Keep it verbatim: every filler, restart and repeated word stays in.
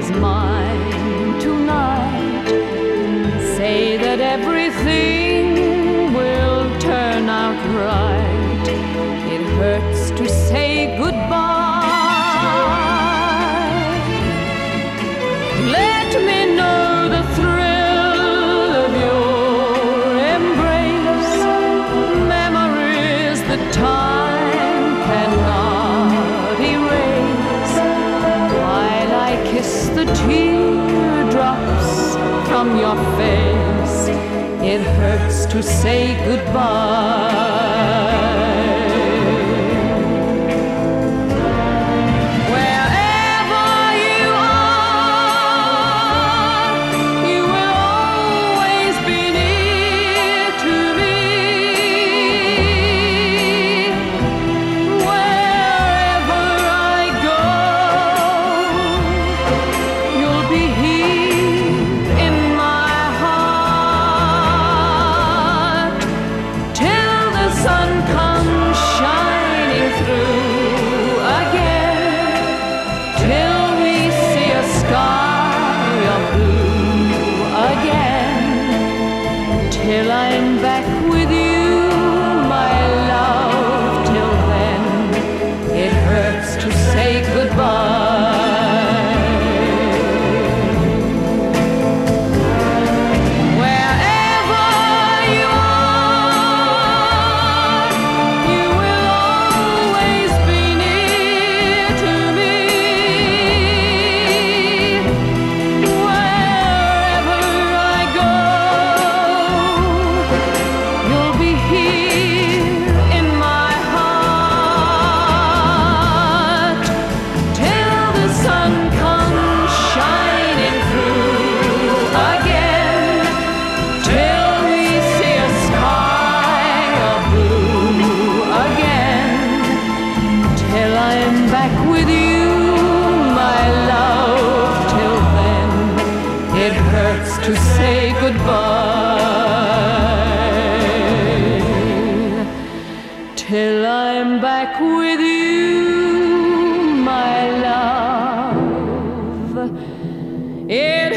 is mine tonight. Say that everything will turn out right. It hurts to say goodbye. Let me know the thrill of your embrace, memories that time cannot erase. While I kiss the teardrops from your face, it hurts to say goodbye. Till I'm back with you, my love. Till then, it hurts to say goodbye. Wherever you are, you will always be near to me. Wherever I go, back with you, my love. Till then, it hurts to say goodbye. Till I'm back with you, my love, it